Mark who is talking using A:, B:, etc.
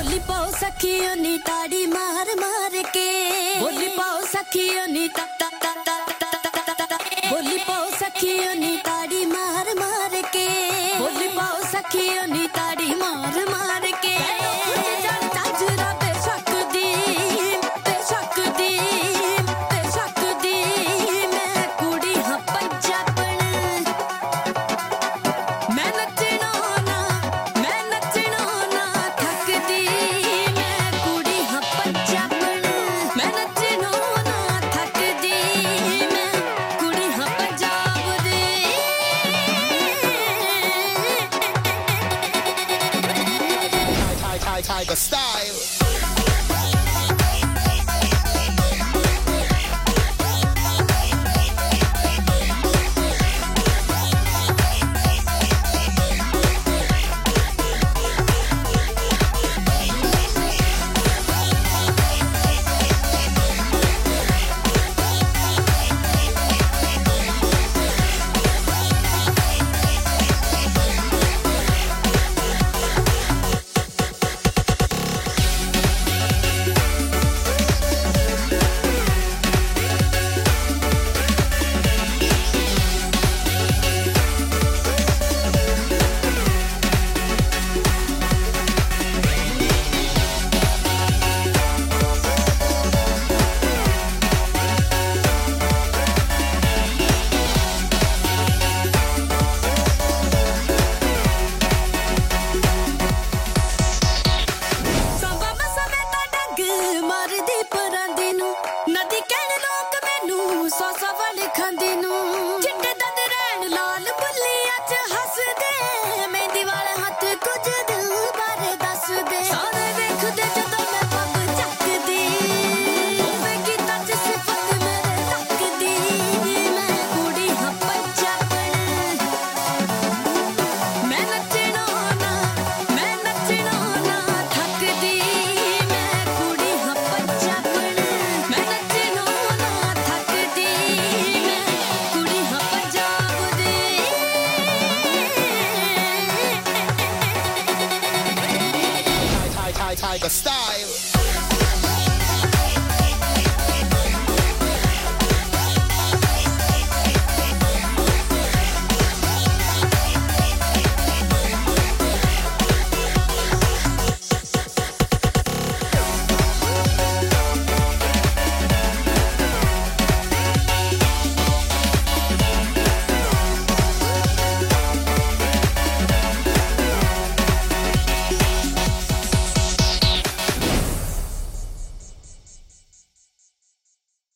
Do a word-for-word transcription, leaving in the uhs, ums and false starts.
A: बोली पाओ सखियों नी ताड़ी मार मार के बोली पाओ सखियों नी ता ता ता ता ता बोली पाओ सखियों नी ताड़ी मार मार के बोली पाओ सखियों नी ताड़ी मार मार के चाजरा बेशक दी बेशक दी बेशक दी मैं कुड़ी हां पंजाबण मैं नचना ना मैं नचना ना थकदी मैं कुड़ी हां पंजाबण मैं नचना ना थकदी मैं कुड़ी हां पंजाब दी
B: Tiger style. Tiger style.